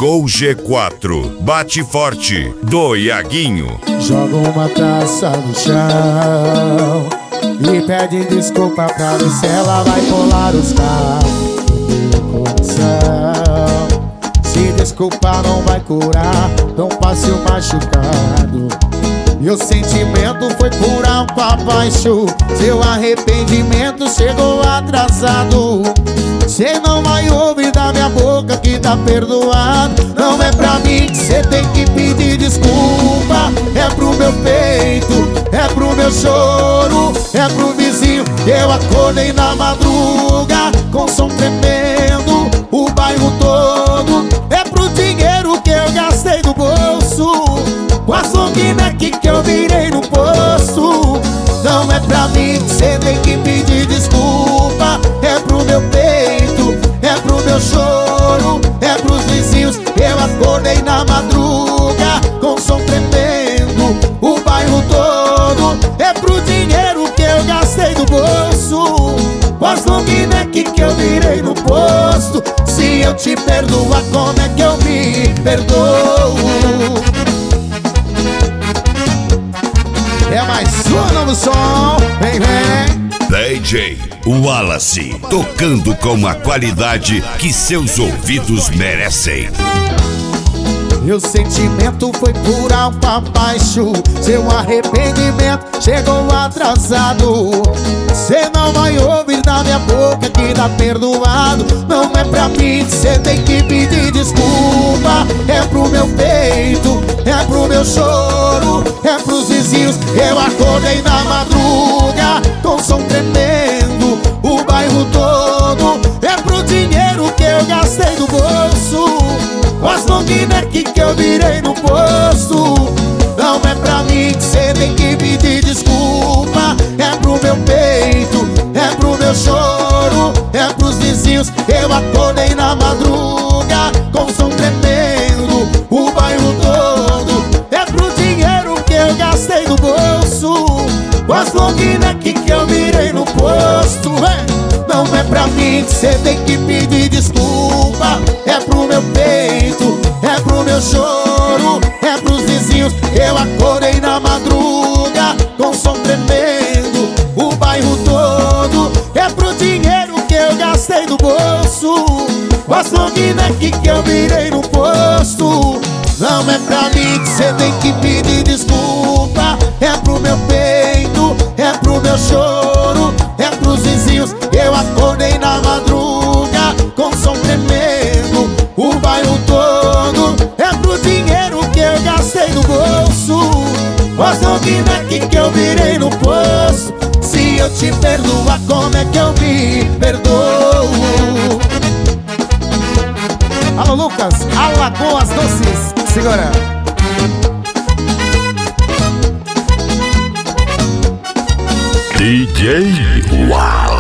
Chegou o G4, bate forte, do Iaguinho. Joga uma taça no chão e pede desculpa pra ver se ela vai colar os carros do meu coração. Se desculpar não vai curar, não passe o machucado. E o sentimento foi por alto abaixo, seu arrependimento chegou atrasado. Cê não vai ouvir da minha boca que tá perdoado. Não é pra mim que cê tem que pedir desculpa. É pro meu peito, é pro meu choro, é pro vizinho que eu acordei na madruga com som tremendo, o bairro todo. É pro dinheiro que eu gastei no bolso, com as long neck que eu virei no posto. Não é pra mim que cê tem que pedir desculpa. É pro meu peito, é pro meu choro, é pros vizinhos que eu acordei na madruga com som tremendo, o bairro todo. É pro dinheiro que eu gastei no bolso, com as long neck que eu virei no posto. Se eu te perdoar, como é que eu me perdoo? É mais um novo som, vem, vem. DJ Wallace, tocando com a qualidade que seus ouvidos merecem. E o sentimento foi por alto abaixo, seu arrependimento chegou atrasado. Cê não vai ouvir da minha boca que tá perdoado. Não é pra mim que cê tem que pedir desculpa. É pro meu peito, é pro meu choro, é pros vizinhos. Eu acordei na madruga com som tremendo, o bairro todo. É pro dinheiro que eu gastei do bolso, com as long neck que eu virei no posto. Não é pra mim que cê tem que pedir desculpa. É pro meu peito, é pro meu choro, é pros vizinhos. Eu acordei na madruga com som tremendo, o bairro todo. É pro dinheiro que eu gastei no bolso, com as long neck que eu virei no posto. Não é pra mim que cê tem que pedir desculpa. É pro meu peito, é pro meu choro, é pros vizinhos. Eu acordei na madruga com som tremendo, o bairro todo. É pro dinheiro que eu gastei no bolso, com as long neck que eu virei no posto. Não é pra mim que cê tem que pedir desculpa. É pro meu peito, é pro meu choro, é pros vizinhos. Eu acordei na madruga com som tremendo, o bairro todo. É pro dinheiro que eu gastei no bolso, com as long neck que eu virei no posto. Se eu te perdoar, como é que eu me perdoo? Alô Lucas, Alagoas Doces, segura. DJ Wallace.